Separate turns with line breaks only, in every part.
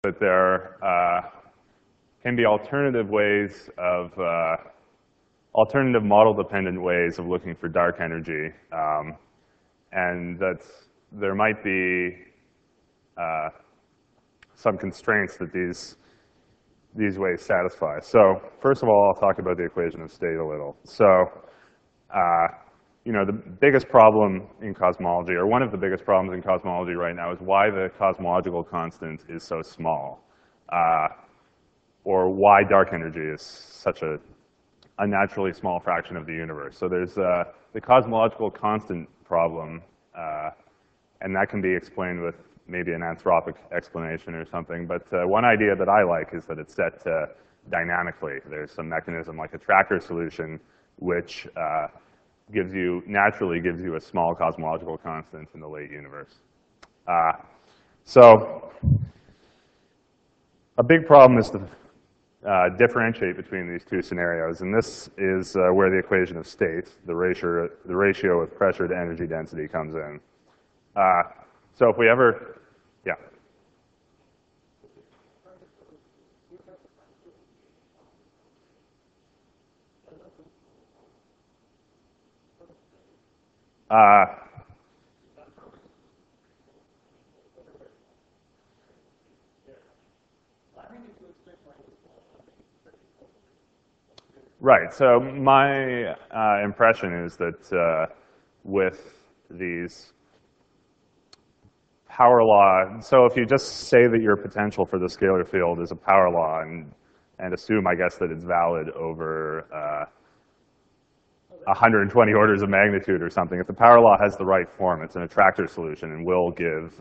that there can be alternative ways of, alternative model-dependent ways of looking for dark energy, and that there might be some constraints that these ways satisfy. So first of all, I'll talk about the equation of state a little. So you know, the biggest problem in cosmology, or one of the biggest problems in cosmology right now, is why the cosmological constant is so small, or why dark energy is such a unnaturally small fraction of the universe. So there's the cosmological constant problem, and that can be explained with maybe an anthropic explanation or something. But one idea that I like is that it's set dynamically. There's some mechanism like a tracker solution, which naturally gives you a small cosmological constant in the late universe. So a big problem is to differentiate between these two scenarios, and this is where the equation of state, the ratio of pressure to energy density, comes in. So if we ever, yeah. Right, so my impression is that with these power law, so if you just say that your potential for the scalar field is a power law and assume, I guess, that it's valid over 120 orders of magnitude or something, if the power law has the right form, it's an attractor solution and will give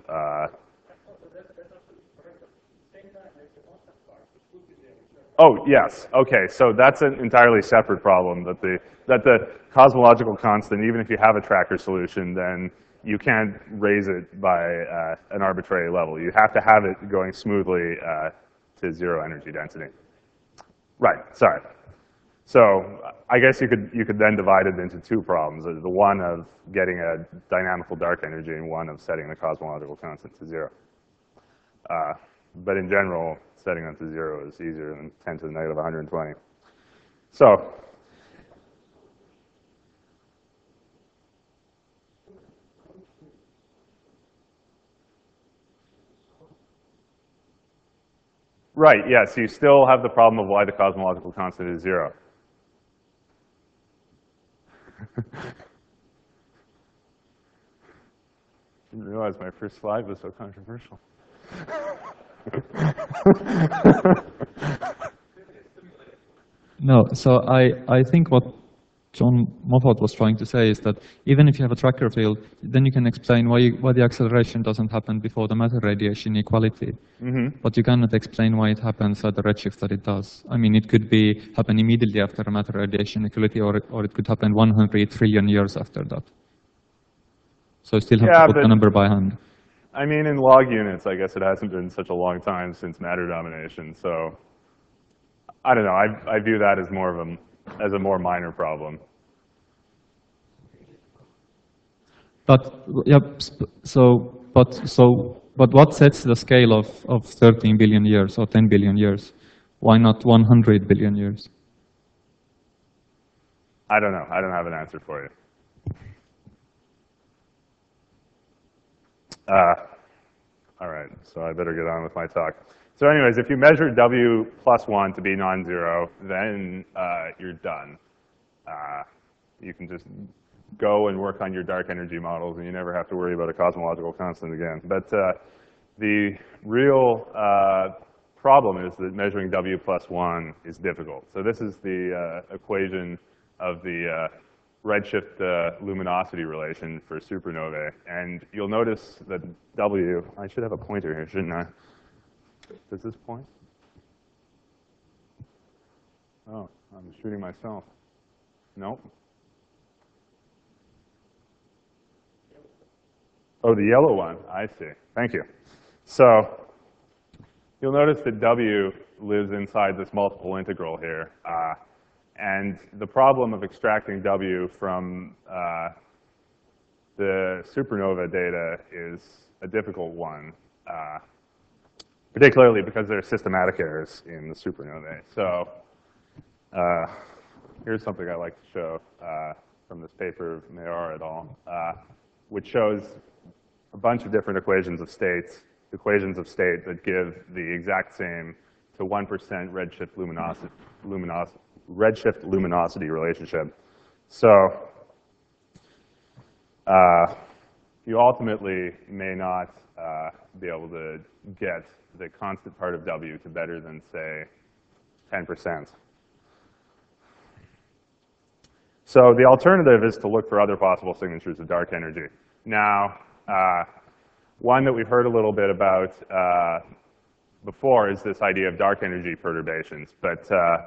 oh, yes. OK, so that's an entirely separate problem, that the cosmological constant, even if you have a tracker solution, then you can't raise it by an arbitrary level. You have to have it going smoothly to zero energy density. Right, sorry. So I guess you could then divide it into two problems, the one of getting a dynamical dark energy and one of setting the cosmological constant to zero. But in general, setting them to zero is easier than 10 to the negative 120. So right, yes, you still have the problem of why the cosmological constant is zero. Didn't realize my first slide was so controversial.
No, so I think what John Moffat was trying to say is that even if you have a tracker field, then you can explain why the acceleration doesn't happen before the matter radiation equality. But you cannot explain why it happens at the redshift that it does. I mean, it could happen immediately after a matter radiation equality, or it could happen 100 trillion years after that. So you still have to put the number by hand.
I mean, in log units, I guess it hasn't been such a long time since matter domination. So I don't know. I view that as as a more minor problem.
But but what sets the scale of 13 billion years or 10 billion years? Why not 100 billion years?
I don't know. I don't have an answer for you. All right, so I better get on with my talk. So anyways, if you measure W plus 1 to be non-zero, then you're done. You can just go and work on your dark energy models, and you never have to worry about a cosmological constant again. But the real problem is that measuring W plus 1 is difficult. So this is the equation of the redshift luminosity relation for supernovae. And you'll notice that W, I should have a pointer here, shouldn't I? Does this point? Oh, I'm shooting myself. Nope. Oh, the yellow one, I see. Thank you. So you'll notice that W lives inside this multiple integral here. And the problem of extracting W from the supernova data is a difficult one. particularly because there are systematic errors in the supernovae. So here's something I like to show from this paper of Mayor et al., which shows a bunch of different equations of state that give the exact same to 1% redshift luminosity relationship. So you ultimately may not be able to get the constant part of W to better than, say, 10%. So the alternative is to look for other possible signatures of dark energy. Now, one that we've heard a little bit about before is this idea of dark energy perturbations. But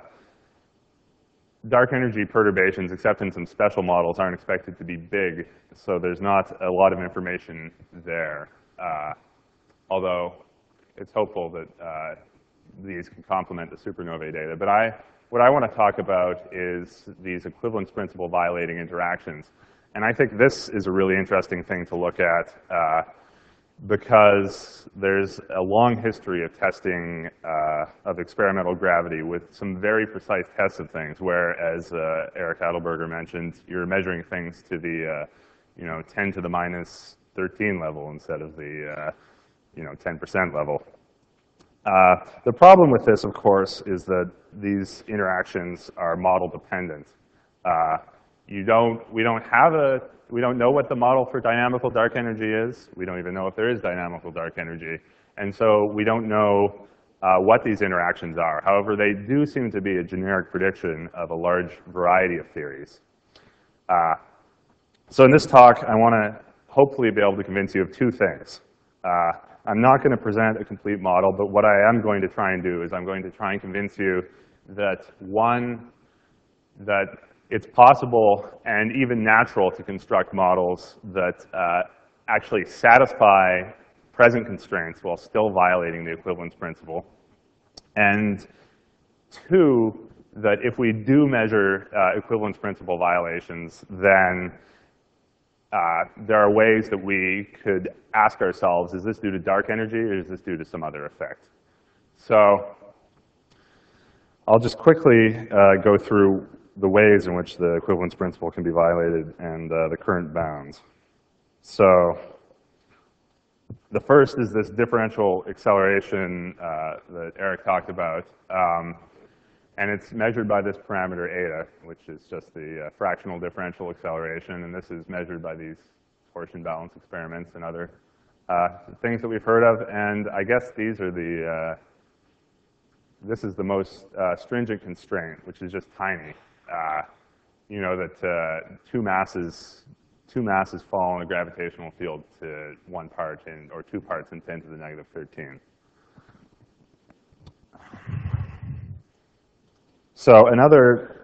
dark energy perturbations, except in some special models, aren't expected to be big, so there's not a lot of information there. Although it's hopeful that these can complement the supernovae data. But what I want to talk about is these equivalence principle violating interactions. And I think this is a really interesting thing to look at because there's a long history of testing of experimental gravity with some very precise tests of things, where, as Eric Adelberger mentioned, you're measuring things to the 10 to the minus 13 level instead of the 10% level. The problem with this, of course, is that these interactions are model dependent. We don't know what the model for dynamical dark energy is. We don't even know if there is dynamical dark energy. And so we don't know what these interactions are. However, they do seem to be a generic prediction of a large variety of theories. So in this talk, I want to hopefully be able to convince you of two things. I'm not going to present a complete model, but what I am going to try and do is I'm going to try and convince you that, one, that it's possible and even natural to construct models that actually satisfy present constraints while still violating the equivalence principle. And two, that if we do measure equivalence principle violations, then there are ways that we could ask ourselves, is this due to dark energy or is this due to some other effect? So I'll just quickly go through the ways in which the equivalence principle can be violated and the current bounds. So the first is this differential acceleration that Eric talked about. And it's measured by this parameter eta, which is just the fractional differential acceleration. And this is measured by these torsion balance experiments and other things that we've heard of. And I guess these are this is the most stringent constraint, which is just tiny. You know that two masses fall in a gravitational field to 1 part or 2 parts in 10 to the negative 13. So another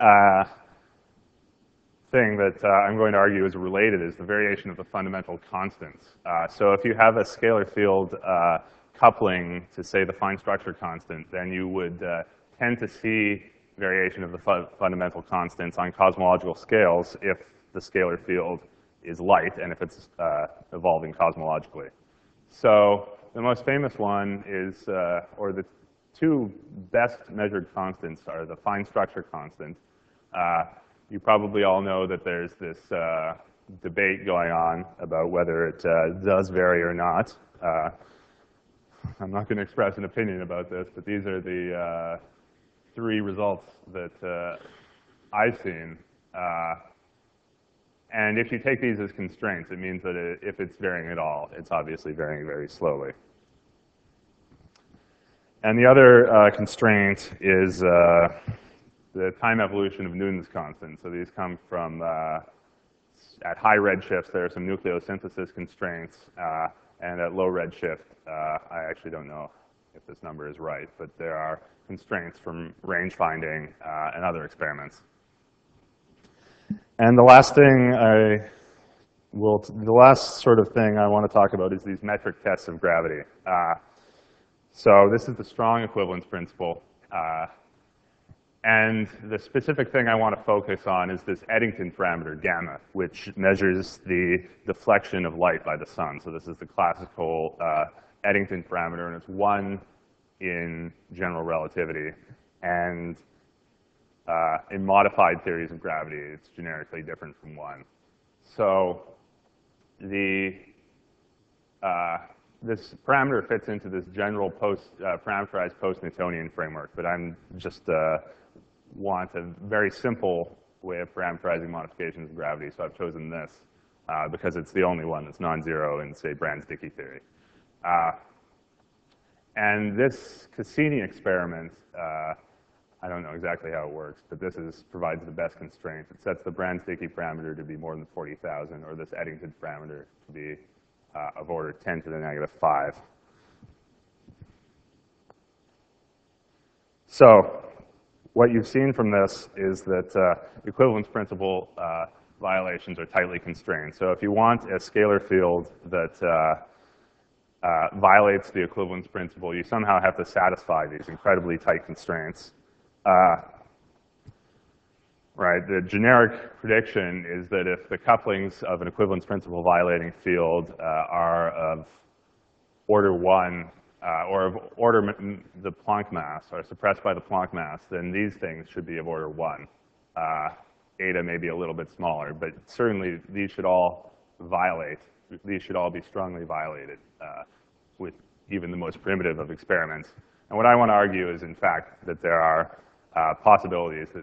thing that I'm going to argue is related is the variation of the fundamental constants. So if you have a scalar field coupling to, say, the fine structure constant, then you would tend to see variation of the fundamental constants on cosmological scales if the scalar field is light and if it's evolving cosmologically. So the most famous one is, or the two best measured constants are the fine structure constant. You probably all know that there's this debate going on about whether it does vary or not. I'm not going to express an opinion about this, but these are the 3 results that I've seen. And if you take these as constraints, it means that if it's varying at all, it's obviously varying very slowly. And the other constraint is the time evolution of Newton's constant. So these come from, at high redshifts, there are some nucleosynthesis constraints. And at low redshift, I actually don't know if this number is right, but there are constraints from range finding and other experiments. And the last sort of thing I want to talk about is these metric tests of gravity. So this is the strong equivalence principle. And the specific thing I want to focus on is this Eddington parameter, gamma, which measures the deflection of light by the sun. So this is the classical Eddington parameter, and it's one in general relativity, and in modified theories of gravity, it's generically different from 1. So this parameter fits into this general parameterized post-Newtonian framework, but I'm just want a very simple way of parameterizing modifications of gravity, so I've chosen this because it's the only one that's non-zero in, say, Brans-Dicke theory. And this Cassini experiment, I don't know exactly how it works, but this provides the best constraints. It sets the Brans-Dicke parameter to be more than 40,000, or this Eddington parameter to be of order 10 to the negative 5. So what you've seen from this is that equivalence principle violations are tightly constrained. So if you want a scalar field that violates the equivalence principle, you somehow have to satisfy these incredibly tight constraints. Right, the generic prediction is that if the couplings of an equivalence principle violating field are of order 1, or of order the Planck mass, are suppressed by the Planck mass, then these things should be of order 1. Eta may be a little bit smaller, but certainly these should all be strongly violated with even the most primitive of experiments. And what I want to argue is, in fact, that there are possibilities that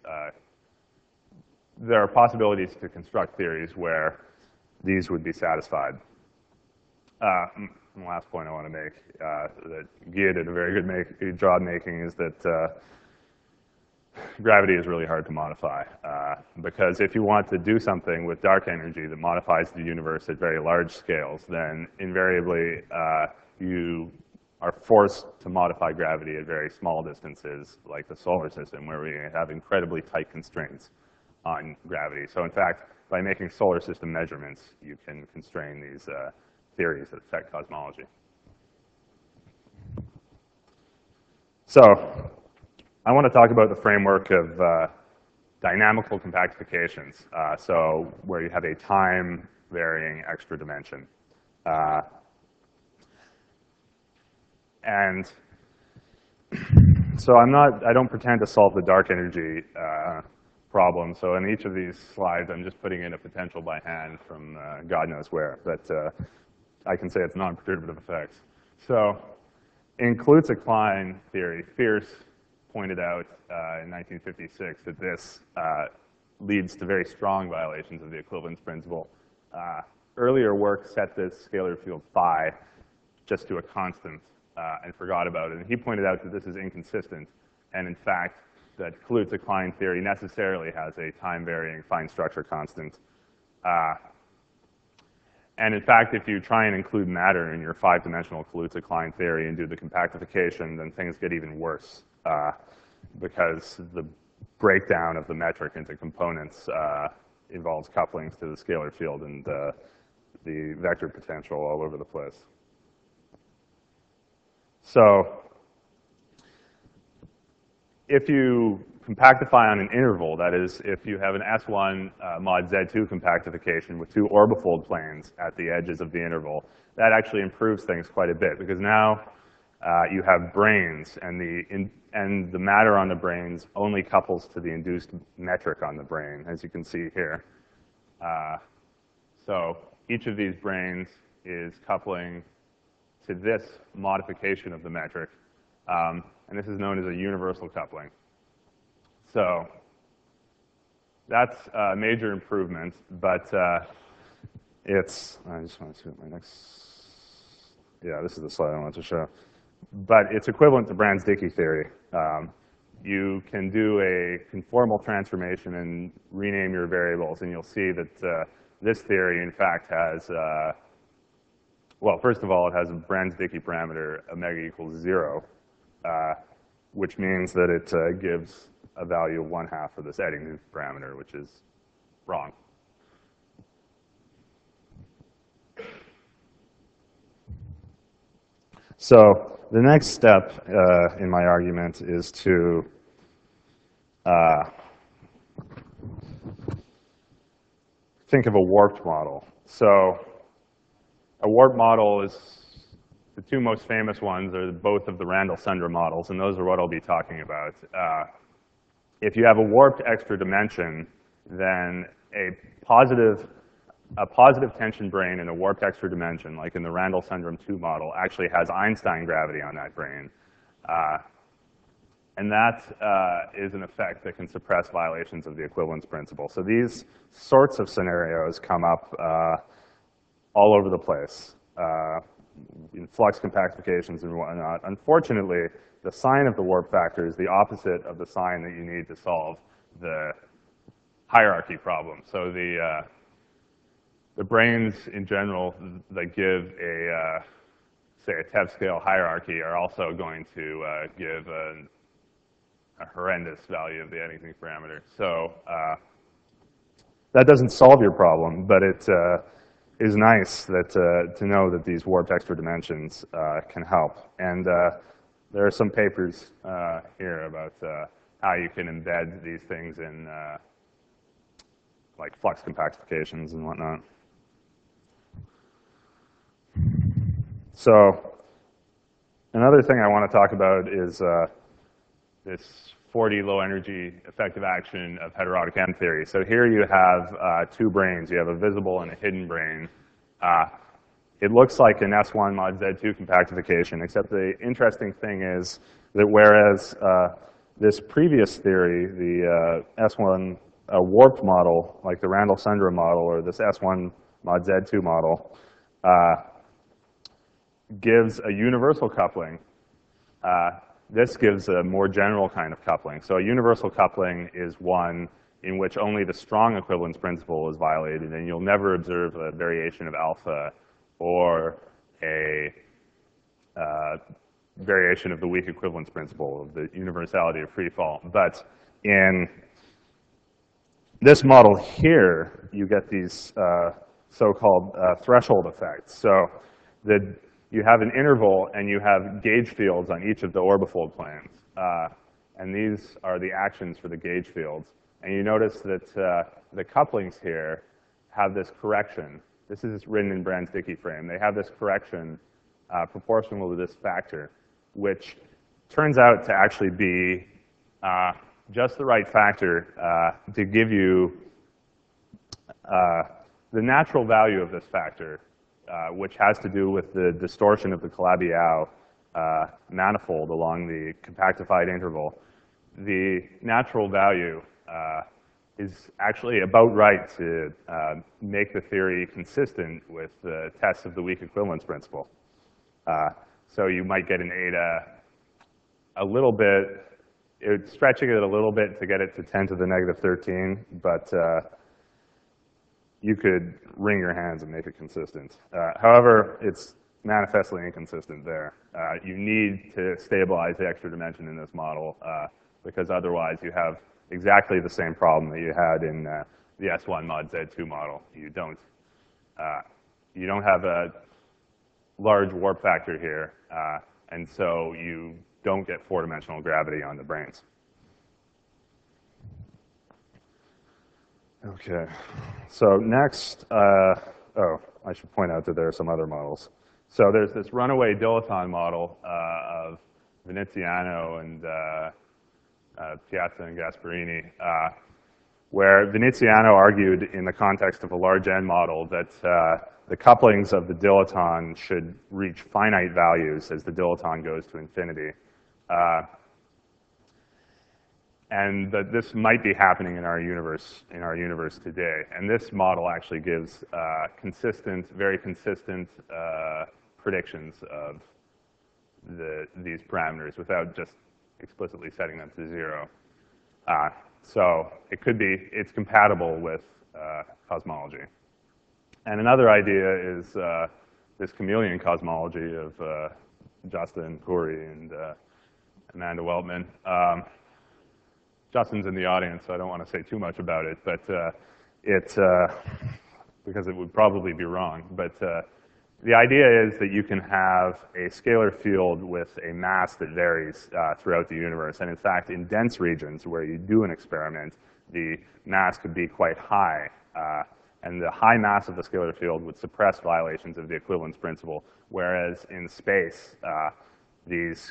there are possibilities to construct theories where these would be satisfied. The last point I want to make that Gia did a very good job making is that gravity is really hard to modify. Because if you want to do something with dark energy that modifies the universe at very large scales, then invariably you are forced to modify gravity at very small distances, like the solar system, where we have incredibly tight constraints on gravity. So in fact, by making solar system measurements, you can constrain these theories that affect cosmology. So I want to talk about the framework of dynamical compactifications, so where you have a time-varying extra dimension. And so I don't pretend to solve the dark energy problem. So in each of these slides, I'm just putting in a potential by hand from God knows where. But I can say it's non-perturbative effects. So in Kaluza-Klein theory, Fierce pointed out in 1956 that this leads to very strong violations of the equivalence principle. Earlier work set this scalar field phi just to a constant and forgot about it. And he pointed out that this is inconsistent. And in fact, that Kaluza-Klein theory necessarily has a time-varying fine structure constant. And in fact, if you try and include matter in your 5-dimensional Kaluza-Klein theory and do the compactification, then things get even worse because the breakdown of the metric into components involves couplings to the scalar field and the vector potential all over the place. So if you compactify on an interval, that is, if you have an S1 mod Z2 compactification with 2 orbifold planes at the edges of the interval, that actually improves things quite a bit, because now you have branes, and the matter on the branes only couples to the induced metric on the brane, as you can see here. So each of these branes is coupling to this modification of the metric. And this is known as a universal coupling. So that's a major improvement, but I just want to see what my next, yeah, this is the slide I want to show. But it's equivalent to Brans-Dicke theory. You can do a conformal transformation and rename your variables, and you'll see that this theory, in fact, has, well, first of all, it has a Brans-Dicke parameter, omega equals 0. Which means that it gives a value of 1/2 of this Eddington parameter, which is wrong. So the next step in my argument is to think of a warped model. So a warped model the two most famous ones are both of the Randall-Sundrum models, and those are what I'll be talking about. If you have a warped extra dimension, then a positive tension brane in a warped extra dimension, like in the Randall-Sundrum 2 model, actually has Einstein gravity on that brane. And that is an effect that can suppress violations of the equivalence principle. So these sorts of scenarios come up all over the place in flux compactifications and whatnot. Unfortunately, the sign of the warp factor is the opposite of the sign that you need to solve the hierarchy problem. So the branes in general that give a, say, a TeV scale hierarchy are also going to give a horrendous value of the Eddington parameter. So that doesn't solve your problem, but it is nice that to know that these warped extra dimensions can help. And there are some papers here about how you can embed these things in like flux compactifications and whatnot. So another thing I want to talk about is this 4D low energy effective action of heterotic M theory. So here you have two branes. You have a visible and a hidden brane. It looks like an S1 mod Z2 compactification, except the interesting thing is that whereas this previous theory, the S1 warped model, like the Randall-Sundrum model, or this S1 mod Z2 model, gives a universal coupling. This gives a more general kind of coupling. So a universal coupling is one in which only the strong equivalence principle is violated, and you'll never observe a variation of alpha or a variation of the weak equivalence principle of the universality of free fall. But in this model here, you get these so-called threshold effects. So you have an interval, and you have gauge fields on each of the orbifold planes. And these are the actions for the gauge fields. And you notice that the couplings here have this correction. This is written in Brans-Dicke frame. They have this correction proportional to this factor, which turns out to actually be just the right factor to give you the natural value of this factor, which has to do with the distortion of the Calabi-Yau manifold along the compactified interval. The natural value is actually about right to make the theory consistent with the tests of the weak equivalence principle. So you might get an eta a little bit, stretching it a little bit to get it to 10 to the negative 13, but you could wring your hands and make it consistent. However, it's manifestly inconsistent there. You need to stabilize the extra dimension in this model because otherwise you have exactly the same problem that you had in the S1 mod Z2 model. You don't have a large warp factor here, and so you don't get four-dimensional gravity on the branes. Okay, so next, oh, I should point out that there are some other models. So there's this runaway dilaton model of Veneziano and Piazza and Gasparini, where Veneziano argued in the context of a large N model that the couplings of the dilaton should reach finite values as the dilaton goes to infinity. And that this might be happening in our universe today. And this model actually gives very consistent predictions of these parameters without just explicitly setting them to 0. So it's compatible with cosmology. And another idea is this chameleon cosmology of Justin Khoury and Amanda Weltman. Justin's in the audience, so I don't want to say too much about it, but because it would probably be wrong. But the idea is that you can have a scalar field with a mass that varies throughout the universe. And in fact, in dense regions where you do an experiment, the mass could be quite high. And the high mass of the scalar field would suppress violations of the equivalence principle, whereas in space, these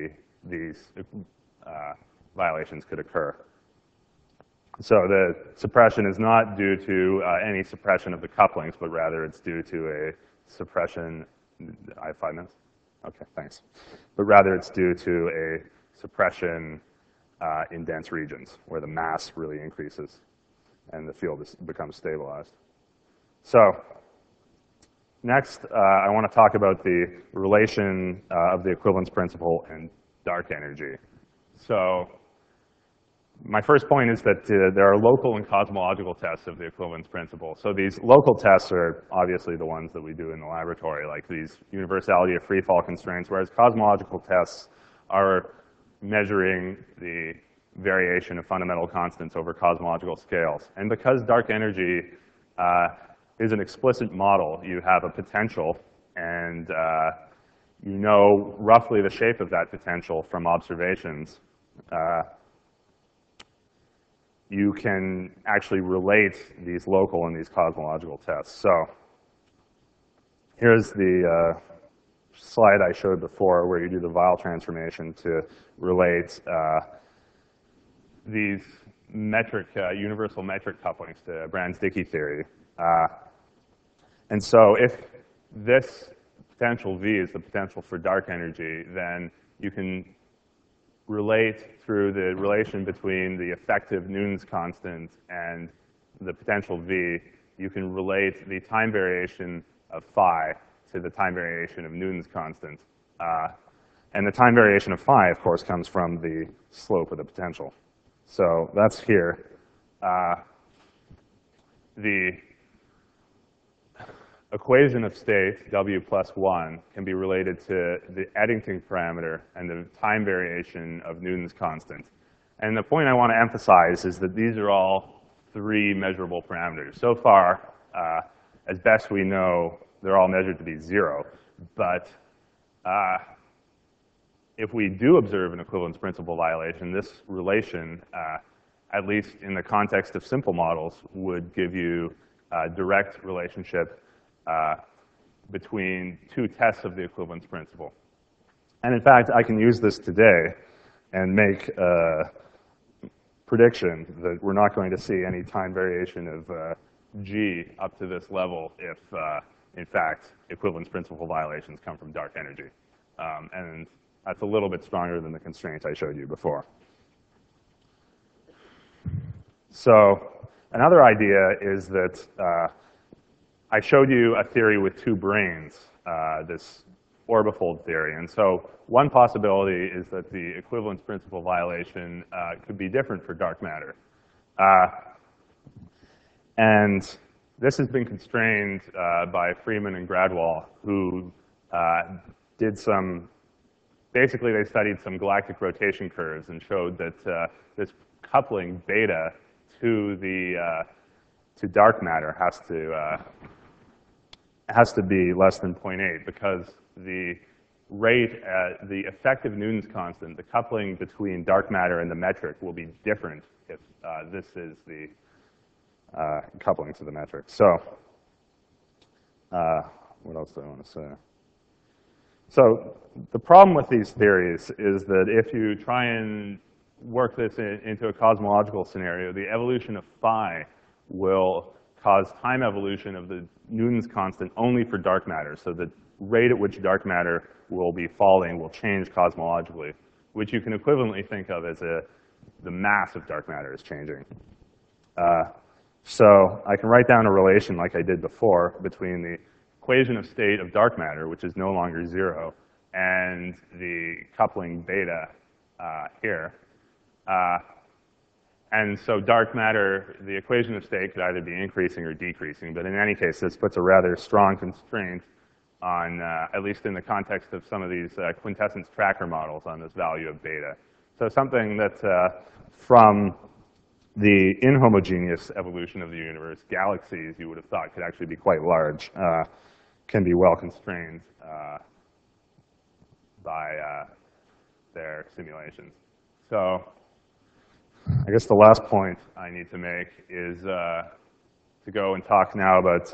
violations could occur. So the suppression is not due to any suppression of the couplings, but rather it's due to a suppression. I have 5 minutes? OK, thanks. But rather it's due to a suppression in dense regions, where the mass really increases and the field becomes stabilized. So next, I want to talk about the relation of the equivalence principle and dark energy. So my first point is that there are local and cosmological tests of the equivalence principle. So these local tests are obviously the ones that we do in the laboratory, like these universality of free fall constraints, whereas cosmological tests are measuring the variation of fundamental constants over cosmological scales. And because dark energy is an explicit model, you have a potential, and you know roughly the shape of that potential from observations. You can actually relate these local and these cosmological tests. So here's the slide I showed before, where you do the Weyl transformation to relate these universal metric couplings to Brans-Dicke theory. And so if this potential V is the potential for dark energy, then you can relate through the relation between the effective Newton's constant and the potential V. You can relate the time variation of phi to the time variation of Newton's constant. And the time variation of phi, of course, comes from the slope of the potential. So that's here. The equation of state, W plus 1, can be related to the Eddington parameter and the time variation of Newton's constant. And the point I want to emphasize is that these are all 3 measurable parameters. So far, as best we know, they're all measured to be 0. But if we do observe an equivalence principle violation, this relation, at least in the context of simple models, would give you a direct relationship between 2 tests of the equivalence principle. And in fact, I can use this today and make a prediction that we're not going to see any time variation of G up to this level if, in fact, equivalence principle violations come from dark energy. And that's a little bit stronger than the constraint I showed you before. So another idea is that I showed you a theory with 2 branes, this orbifold theory. And so one possibility is that the equivalence principle violation could be different for dark matter. And this has been constrained by Freeman and Gradwall, who did basically they studied some galactic rotation curves and showed that this coupling beta to dark matter has to be less than 0.8, because the rate at the effective Newton's constant, the coupling between dark matter and the metric, will be different if this is the coupling to the metric. So what else do I want to say? So the problem with these theories is that if you try and work this into a cosmological scenario, the evolution of phi will cause time evolution of the Newton's constant only for dark matter. So the rate at which dark matter will be falling will change cosmologically, which you can equivalently think of as the mass of dark matter is changing. So I can write down a relation like I did before between the equation of state of dark matter, which is no longer 0, and the coupling beta here. And so dark matter, the equation of state could either be increasing or decreasing. But in any case, this puts a rather strong constraint on, at least in the context of some of these quintessence tracker models, on this value of beta. So something that from the inhomogeneous evolution of the universe, galaxies you would have thought could actually be quite large, can be well constrained by their simulations. So I guess the last point I need to make is to go and talk now about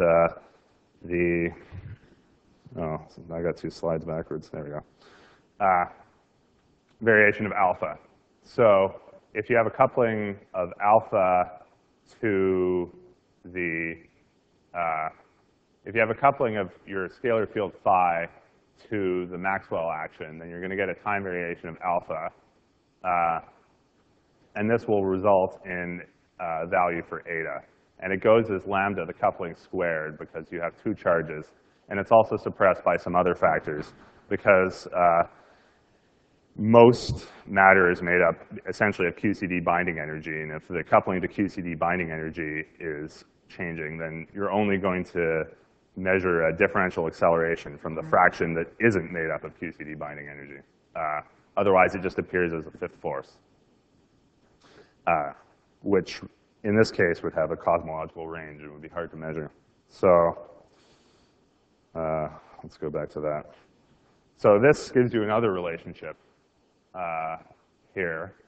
oh, I got 2 slides backwards. There we go. Variation of alpha. So if you have a coupling of alpha to the, if you have a coupling of your scalar field phi to the Maxwell action, then you're going to get a time variation of alpha. And this will result in a value for eta. And it goes as lambda, the coupling squared, because you have 2 charges. And it's also suppressed by some other factors, because most matter is made up essentially of QCD binding energy. And if the coupling to QCD binding energy is changing, then you're only going to measure a differential acceleration from the fraction that isn't made up of QCD binding energy. Otherwise, it just appears as a 5th force, which in this case would have a cosmological range. It would be hard to measure. So let's go back to that. So this gives you another relationship here.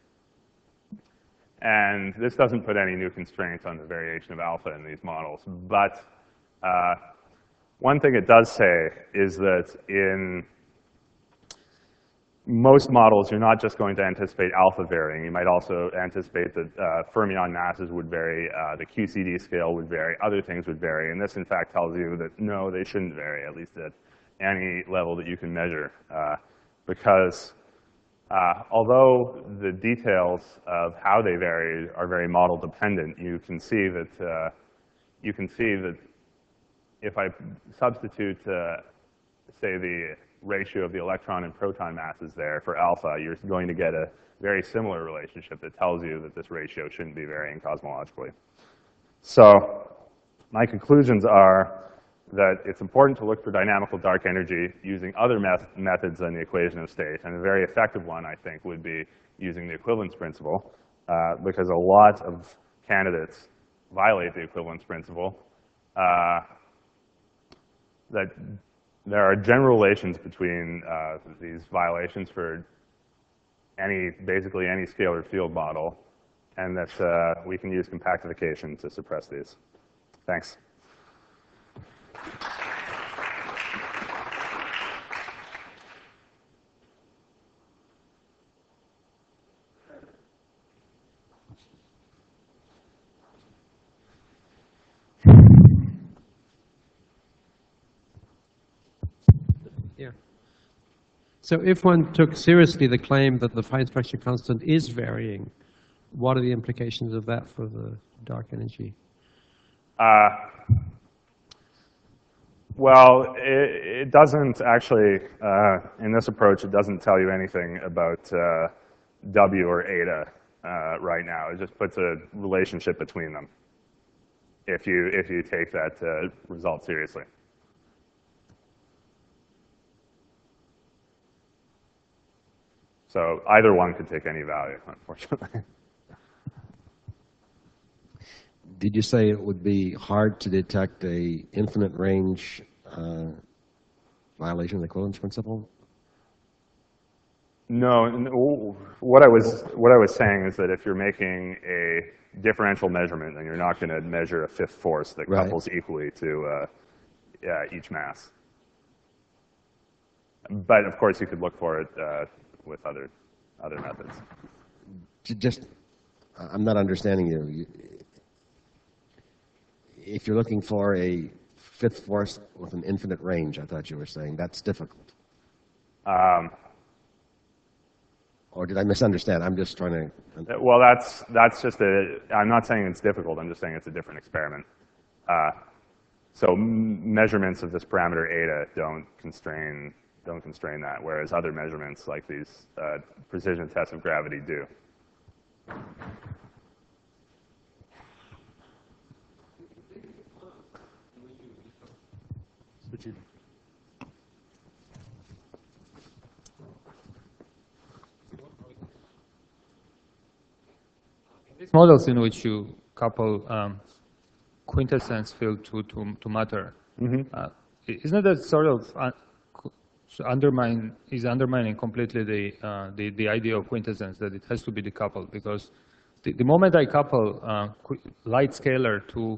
And this doesn't put any new constraints on the variation of alpha in these models. But one thing it does say is that in most models, you're not just going to anticipate alpha varying. You might also anticipate that fermion masses would vary, the QCD scale would vary, other things would vary. And this, in fact, tells you that, no, they shouldn't vary, at least at any level that you can measure. Because although the details of how they vary are very model dependent, you can see that if I substitute, say, the ratio of the electron and proton masses there for alpha, you're going to get a very similar relationship that tells you that this ratio shouldn't be varying cosmologically. So my conclusions are that it's important to look for dynamical dark energy using other methods than the equation of state. And a very effective one, I think, would be using the equivalence principle, because a lot of candidates violate the equivalence principle. That there are general relations between these violations for basically any scalar field model, and that we can use compactification to suppress these. Thanks.
Yeah. So if one took seriously the claim that the fine structure constant is varying, what are the implications of that for the dark energy?
Well, it doesn't actually, in this approach, it doesn't tell you anything about W or eta right now. It just puts a relationship between them if you take that result seriously. So either one could take any value, unfortunately.
Did you say it would be hard to detect a infinite range violation of the equivalence principle?
No, what I was saying is that if you're making a differential measurement, then you're not going to measure a 5th force that couples equally to each mass. But of course, you could look for it with other methods.
I'm not understanding you. If you're looking for a 5th force with an infinite range, I thought you were saying that's difficult. Or did I misunderstand? I'm just trying to.
Well, that's just I'm not saying it's difficult. I'm just saying it's a different experiment. So measurements of this parameter eta don't constrain that, whereas other measurements like these precision tests of gravity do.
These models in which you couple quintessence field to matter, isn't that sort of undermining completely the idea of quintessence, that it has to be decoupled? Because the moment I couple light scalar to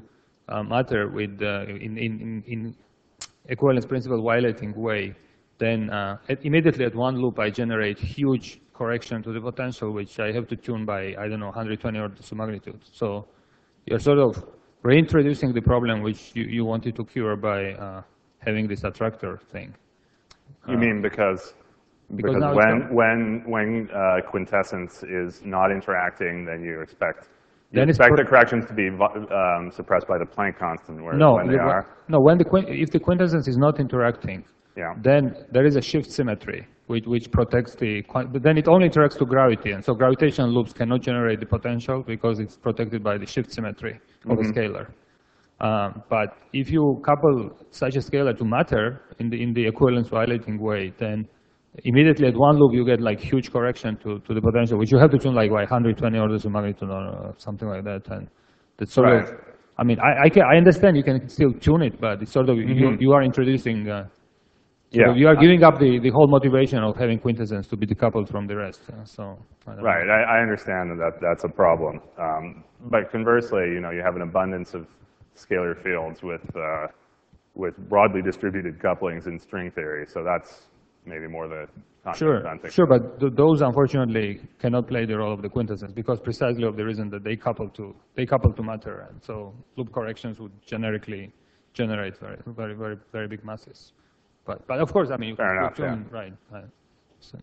matter with in equivalence principle violating way, then immediately at one loop I generate huge correction to the potential, which I have to tune by, I don't know, 120 orders of magnitude. So you're sort of reintroducing the problem which you wanted to cure by having this attractor thing.
You mean because
now
when quintessence is not interacting, then you expect
Then it's
the corrections to be suppressed by the Planck constant, whereas
No,
when they are,
no. If the quintessence is not interacting,
yeah.
then there is a shift symmetry which protects but then it only interacts to gravity, and so gravitational loops cannot generate the potential because it's protected by the shift symmetry of a scalar. But if you couple such a scalar to matter in the equivalence violating way, then immediately at one loop you get like huge correction to the potential, which you have to tune like by 120 orders of magnitude or something like that. And that's sort
Right.
of, I mean, I understand you can still tune it, but it's sort of, you are introducing,
Yeah.
you are giving up the whole motivation of having quintessence to be decoupled from the rest. So, I don't
Right, I understand that that's a problem. But conversely, you have an abundance of scalar fields with broadly distributed couplings in string theory, so that's maybe more the context.
Sure, but those unfortunately cannot play the role of the quintessence because precisely of the reason that they couple to matter, and so loop corrections would generically generate very, very, very big masses. But of course, I mean, you
Fair
can
enough,
tune,
yeah.
right. So.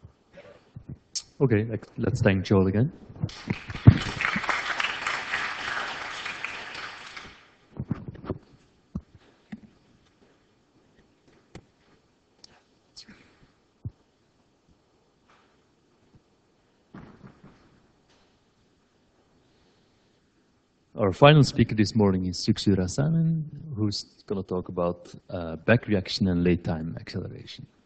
Okay, let's thank Joel again. Our final speaker this morning is Sukshu Rasanen, who's going to talk about back reaction and late time acceleration.